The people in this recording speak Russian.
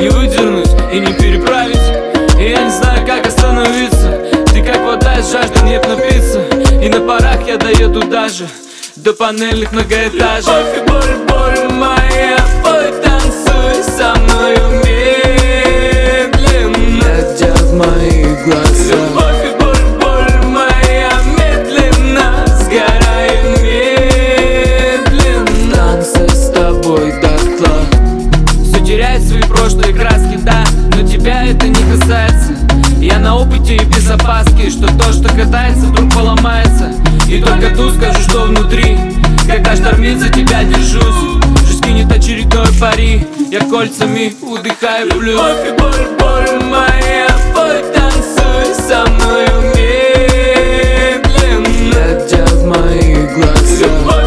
не выдернуть и не переправить. И я не знаю, как остановиться. Ты как вода из жажды, нет напиться. И на парах я доеду даже до панельных многоэтажек. Любовь и боль, боль моя, пой, танцуй со мною медленно, глядя в мои глаза. Любовь и боль, боль моя, медленно, сгораю медленно. Танцы с тобой дотла. Все теряет свои прошлые краски, да, но тебя это не касается. Я на опыте и без опаски, что то, что катается, вдруг поломается. И только тут скажу, что внутри, когда штормит, за тебя держусь. Жизнь кинет очередной пари, я кольцами удыхаю в плюс. Любовь и боль, боль моя, пой, танцуй со мною медленно, Глядя в мои глаза. Любовь